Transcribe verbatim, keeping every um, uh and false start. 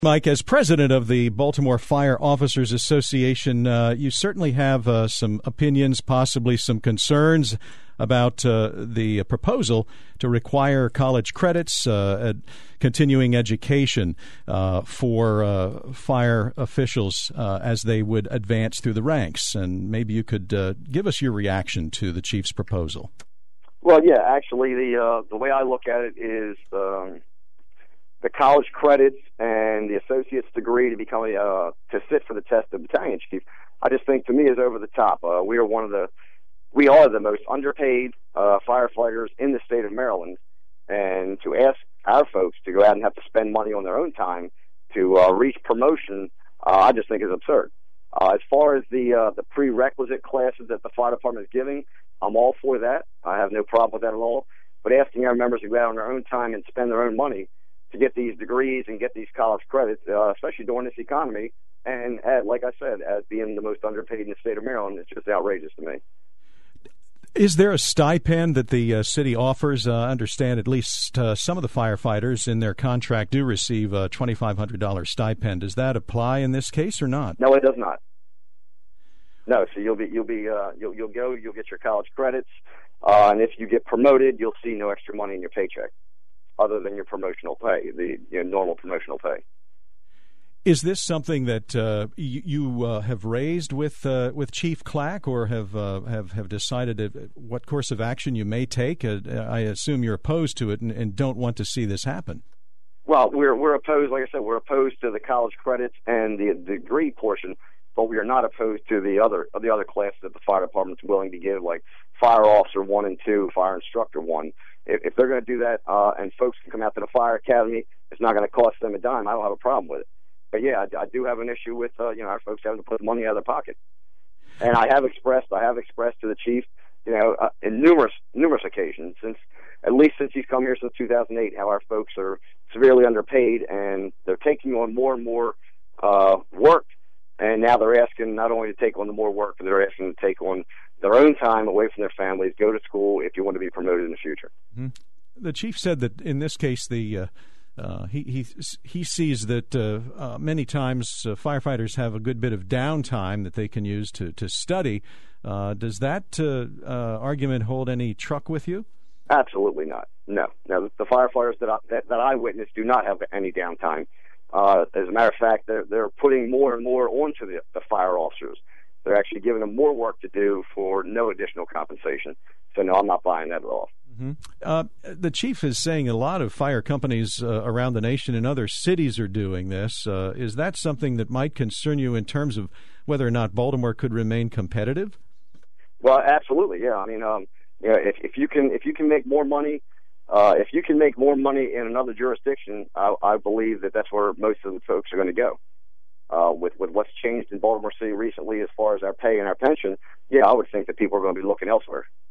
Mike, as president of the Baltimore Fire Officers Association, uh, you certainly have uh, some opinions, possibly some concerns about uh, the proposal to require college credits, uh, continuing education uh, for uh, fire officials uh, as they would advance through the ranks. And maybe you could uh, give us your reaction to the chief's proposal. Well, yeah, actually, the uh, the way I look at it is um, the college credits and the associate's degree to become a, uh, to sit for the test of battalion chief, I just think to me is over the top. Uh, we are one of the, we are the most underpaid uh, firefighters in the state of Maryland, and to ask our folks to go out and have to spend money on their own time to uh, reach promotion, uh, I just think is absurd. Uh, as far as the uh, the prerequisite classes that the fire department is giving, I'm all for that. I have no problem with that at all. But asking our members to go out on their own time and spend their own money to get these degrees and get these college credits, uh, especially during this economy, and uh, like I said, as being the most underpaid in the state of Maryland, it's just outrageous to me. Is there a stipend that the uh, city offers? Uh, I understand at least uh, some of the firefighters in their contract do receive a twenty-five hundred dollars stipend. Does that apply in this case or not? No, it does not. No, so you'll be you'll be uh, you'll you'll go you'll get your college credits, uh, and if you get promoted, you'll see no extra money in your paycheck, other than your promotional pay, the your normal promotional pay. Is this something that uh, you, you uh, have raised with uh, with Chief Clack, or have uh, have have decided what course of action you may take? Uh, I assume you're opposed to it and, and don't want to see this happen. Well, we're we're opposed. Like I said, we're opposed to the college credits and the degree portion, but we are not opposed to the other the other classes that the fire department's willing to give, like fire officer one and two, fire instructor one. If, if they're going to do that, uh, and folks can come out to the fire academy, it's not going to cost them a dime. I don't have a problem with it. But yeah, I, I do have an issue with uh, you know, our folks having to put money out of their pocket. And I have expressed, I have expressed to the chief, you know, uh, in numerous numerous occasions, since at least since he's come here since two thousand eight, how our folks are severely underpaid, and they're taking on more and more uh, work. And now they're asking not only to take on the more work, but they're asking to take on their own time away from their families, go to school if you want to be promoted in the future. Mm-hmm. The chief said that in this case, the uh, uh, he he he sees that uh, uh, many times uh, firefighters have a good bit of downtime that they can use to to study. Uh, does that uh, uh, argument hold any truck with you? Absolutely not. No, no. The firefighters that I, that, that I witnessed do not have any downtime. Uh, as a matter of fact, they're, they're putting more and more onto the, the fire officers. They're actually giving them more work to do for no additional compensation. So, no, I'm not buying that at all. Mm-hmm. Uh, the chief is saying a lot of fire companies uh, around the nation and other cities are doing this. Uh, is that something that might concern you in terms of whether or not Baltimore could remain competitive? Well, absolutely, yeah. I mean, um, you know, if, if you can if you can make more money, uh, if you can make more money in another jurisdiction, I, I believe that that's where most of the folks are going to go. Uh, with, with what's changed in Baltimore City recently as far as our pay and our pension, yeah, I would think that people are going to be looking elsewhere.